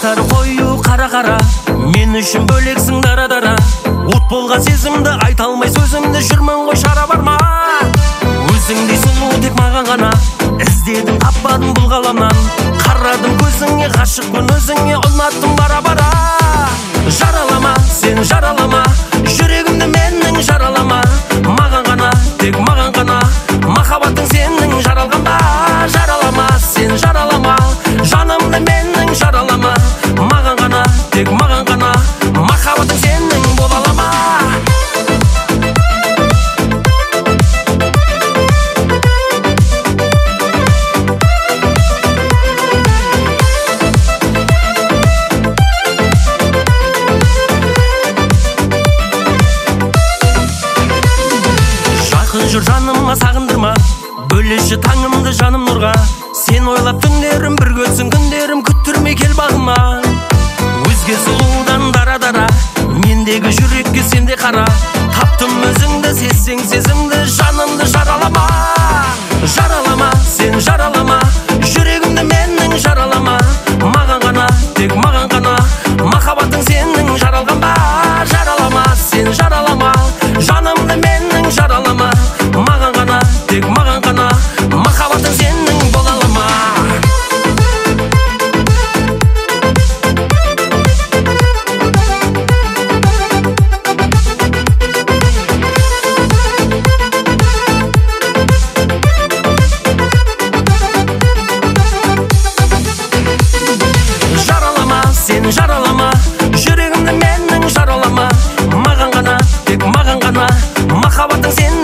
Қаштары қою қара-қара, мен үшін бөлексің дара-дара. От болған сезімді айта алмай сөзімді, жүрмін ғой шара бар ма? Өзіңдей сұлу тек маған ғана, іздедім таппадым бұл ғаламнан. Қарадым көзіңе, ғашықпын өзіңе, ұнаттым бара-бара. Жаралама, сен жаралама, жүрегімді менің жаралама. Маған ғана, тек маған ғана, махаббатың сенің жаралған ба? Жаралама, сен жаралама, жанымды менің жаралама. Маған ғана, тек маған ғана, махаббатың сенің бола алама. Жүр жаныма сағындырма, бөлеші таңымды жаным нұрға. Сен ойлап түндерім, бір көтсін күндерім, күттірмей кел бағыма. Өзге сұлудан дара-дара, мендегі жүрекке сенде қара. Таптым өзіңді, сезсең сезімді, жанымды жаралама. Жаралама, сен жаралама, жүрегімді менің жаралама. Маған ғана, тек маған ғана, махаббатың сенің жаралған ба? Жаралама, сен жаралама, жанымды менің жаралама. Маған ғана, тек маған ғана, махаббатың сенің бола алама. Жаралама, сен жаралама, жүрегімді менің жаралама. Маған ғана, тек маған ғана, махаббатың сенің